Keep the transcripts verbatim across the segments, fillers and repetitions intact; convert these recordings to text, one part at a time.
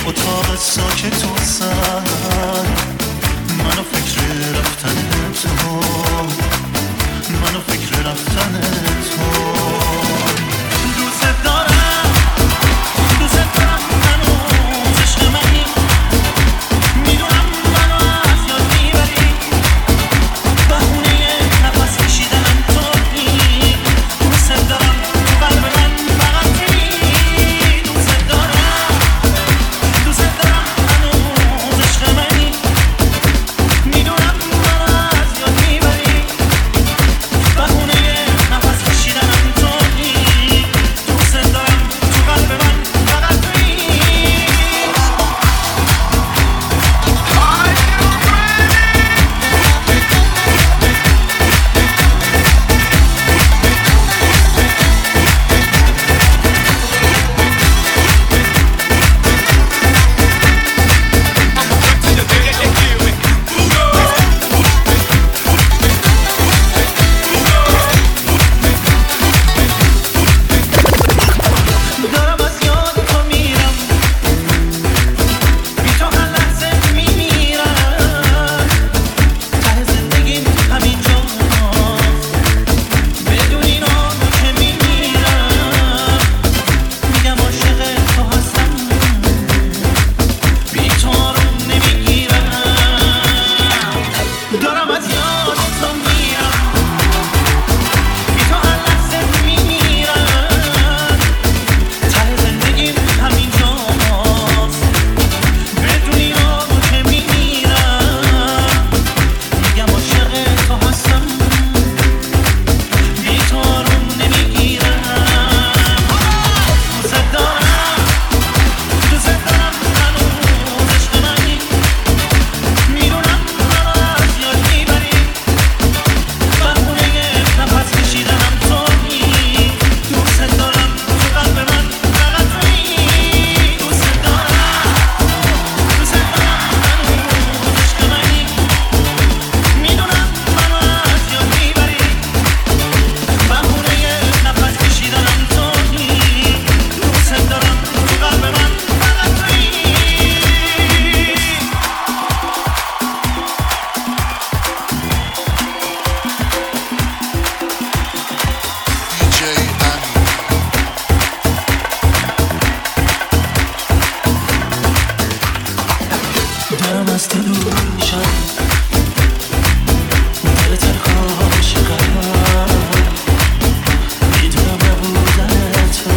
اتاق ساکت و سر منو فکر رفتن تو منو فکر رفتن تو دوست دارم دوست دارم منو عشق منی میدونم منو از یاد میبری بهونه نفس کشیدنم تویی دوست دارم تو قلب من فقط تویی دوست دارم دوست دارم منو عشق منی میدونم منو از یاد میبری بهونه نفس کشیدنم تویی دوست دارم تو قلب من فقط تویی دارم از یاد تو میرم بی تو هر لحظه میمیرم ته زندگیم همین جاست بدون اینا که میمیرم میگم عاشق تو هستم بی تو آروم نمیگیرم دارم از یاد تو میرم بی تو هر لحظه میمیرم ته زندگیم همین جاست بدون اینا که میمیرم میگم عاشق تو هستم بی تو آروم نمیگیرم دوست دارم دوست دارم منو عشق منی میدونم منو از یاد میبری بهونه نفس کشیدنم تویی دوست دارم تو قلب من فقط تویی دوست دارم دوست دارم منو عشق منی میدونم منو از یاد میبری بهونه نفس کشیدنم تویی دوست دارم تو قلب من فقط تویی دارم از تو دور شم دل تنها عاشقم میدونم نبودن تو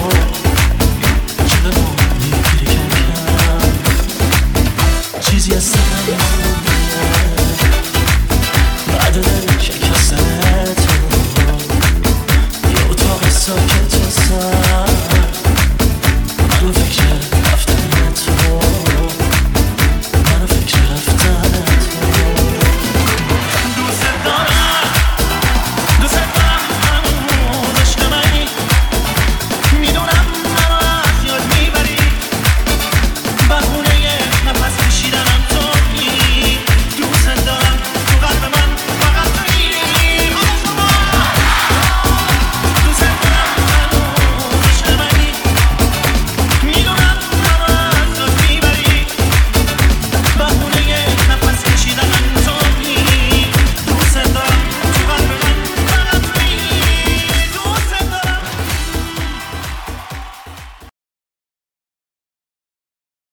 چه بمون میگیری کم کم چیزی از سرم نمونده بعد دل شکستن تو یه اتاق ساکت و سر منو فکر